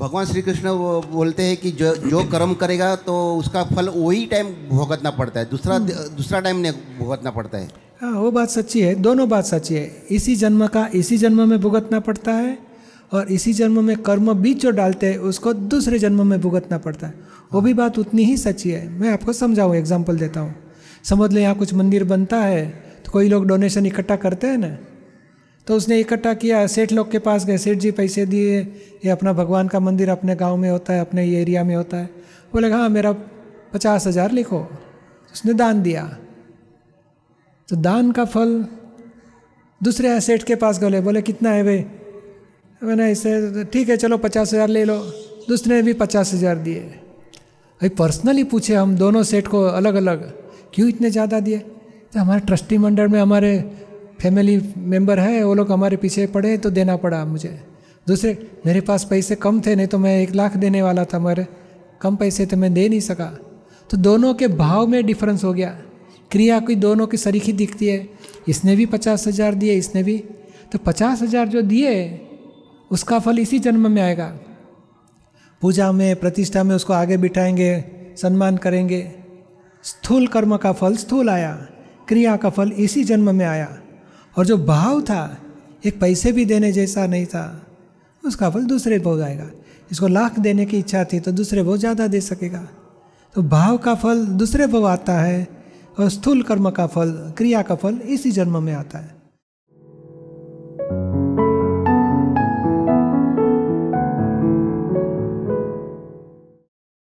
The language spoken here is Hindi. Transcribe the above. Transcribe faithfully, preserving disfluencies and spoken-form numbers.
भगवान श्री कृष्ण वो बोलते हैं कि जो जो कर्म करेगा तो उसका फल वही टाइम भुगतना पड़ता है, दूसरा दूसरा टाइम नहीं भुगतना पड़ता है। हाँ, वो बात सच्ची है, दोनों बात सच्ची है। इसी जन्म का इसी जन्म में भुगतना पड़ता है, और इसी जन्म में कर्म बीज जो डालते हैं उसको दूसरे जन्म में भुगतना पड़ता है, वो भी बात उतनी ही सच्ची है। मैं आपको समझाऊँ, एग्जाम्पल देता हूँ। समझ लो यहाँ कुछ मंदिर बनता है, तो कोई लोग डोनेशन इकट्ठा करते हैं ना, तो उसने इकट्ठा किया, सेठ लोग के पास गए, सेठ जी पैसे दिए, ये अपना भगवान का मंदिर अपने गांव में होता है, अपने ये एरिया में होता है। बोले हाँ मेरा पचास हज़ार लिखो, उसने दान दिया। तो दान का फल दूसरे सेठ के पास गए, बोले कितना है भाई, मैंने इससे ठीक है चलो पचास हज़ार ले लो, दूसरे ने भी पचास हज़ार दिए। भाई पर्सनली पूछे हम दोनों सेठ को अलग अलग, क्यों इतने ज़्यादा दिए? तो हमारे ट्रस्टी मंडल में हमारे फैमिली मेंबर है, वो लोग हमारे पीछे पड़े तो देना पड़ा मुझे। दूसरे मेरे पास पैसे कम थे, नहीं तो मैं एक लाख देने वाला था, मेरे कम पैसे थे मैं दे नहीं सका। तो दोनों के भाव में डिफरेंस हो गया, क्रिया कोई दोनों की सरीखी दिखती है। इसने भी पचास हज़ार दिए, इसने भी, तो पचास हज़ार जो दिए उसका फल इसी जन्म में आएगा। पूजा में प्रतिष्ठा में उसको आगे बिठाएंगे, सम्मान करेंगे। स्थूल कर्म का फल स्थूल आया, क्रिया का फल इसी जन्म में आया। और जो भाव था एक पैसे भी देने जैसा नहीं था, उसका फल दूसरे भाव आएगा। इसको लाख देने की इच्छा थी तो दूसरे भाव ज़्यादा दे सकेगा। तो भाव का फल दूसरे भाव आता है, और स्थूल कर्म का फल, क्रिया का फल इसी जन्म में आता है।